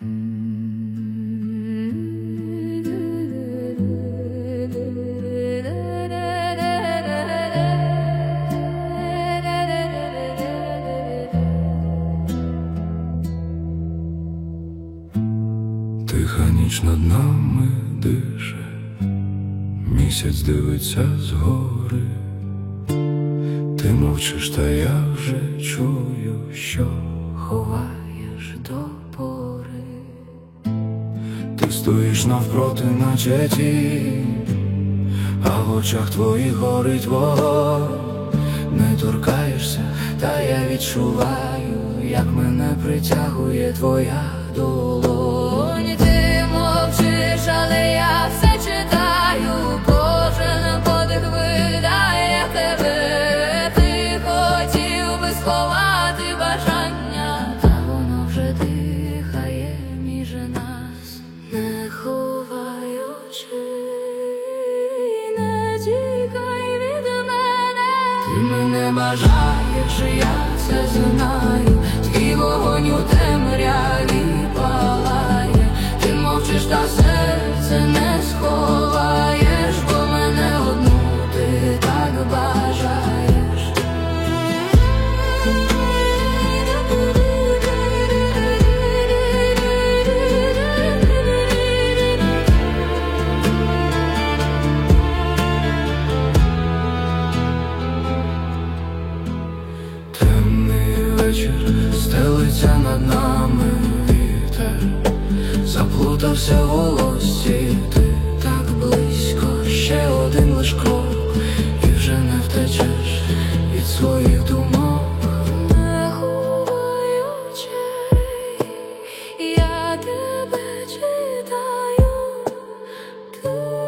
Тиха ніч над нами дише, місяць дивиться згори. Ти мовчиш, та я вже чую, що ховаєш до пори. Ти стоїш навпроти, наче тінь, а в очах твоїх горить вогонь. Не торкаєшся, та я відчуваю, як мене притягує твоя долонь. Ти мовчиш, але я все читаю, кожен подих видає тебе. Ти хотів би сховати бажання, та воно вже дихає між нас. Не ховай очей, не тікай від мене. Ти мене бажаєш, я це знаю, твій вогонь у темряві палає. Ти мовчиш, та серце не сховаєш, бо мене одну ти так бажаєш. Темний вечір стелиться над нами, вітер заплутався в волосі. Ти так близько, ще один лиш крок, і вже не втечеш від своїх думок. Не ховай очей, я тебе читаю. Ти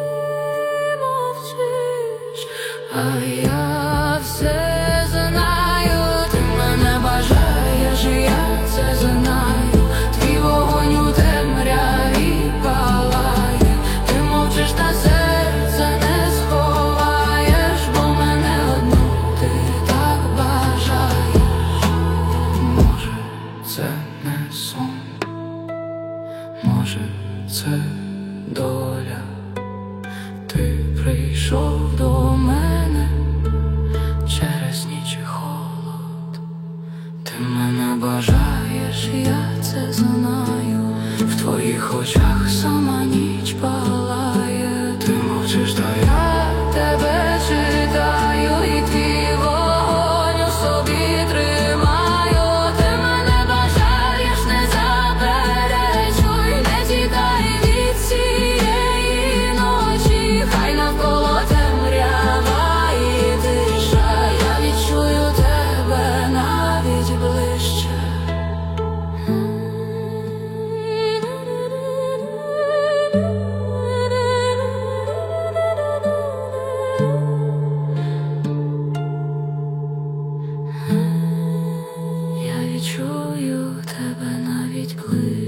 мовчиш, а я все знаю. Ти мене бажаєш, я це знаю, твій вогонь у темряві палає. Ти мовчиш, та серце не сховаєш, бо мене одну ти так бажаєш. Може, це не сон, може, це доля. Ти прийшов до мене через ніч і холод. Ти мене бажаєш, я це знаю, в твоїх очах сама ніч палає. Ти мовчиш, та я тебе читаю, і твій вогонь у собі тримаю. Ти мене бажаєш, не заперечуй, не тікай від цієї ночі. Хай навколо темрява і тиша, я відчую тебе навіть ближче. Я відчую тебе навіть ближче.